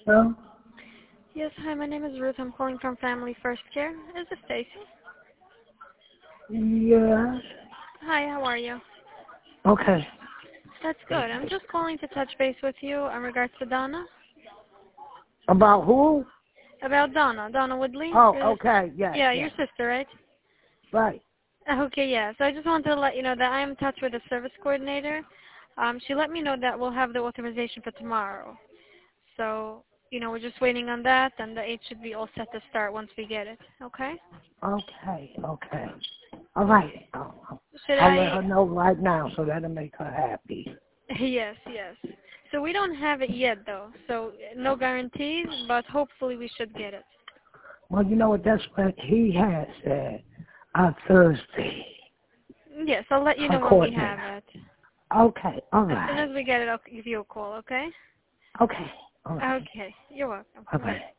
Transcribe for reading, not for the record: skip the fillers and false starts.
Hello? Yes, hi, my name is Ruth. I'm calling from Family First Care. Is this Stacy? Yes. Hi, how are you? Okay. That's good. I'm just calling to touch base with you in regards to Donna. About who? About Donna Woodley. Oh, okay. Yes, Yeah, your yes. sister, right? Right. Okay, yeah. So I just wanted to let you know that I am in touch with the service coordinator. She let me know that we'll have the authorization for tomorrow. So, we're just waiting on that, and the aid should be all set to start once we get it. Okay? Okay. All right. Should I'll let I? her know right now so that'll make her happy. Yes. So we don't have it yet, though. So no guarantees, but hopefully we should get it. Well, you know what? That's what he has said on Thursday. Yes, I'll let you Her know when we coordinator. have it. Okay. All As soon right. as we get it, I'll give you a call, okay? Okay. All right. Okay. You're welcome. Bye-bye.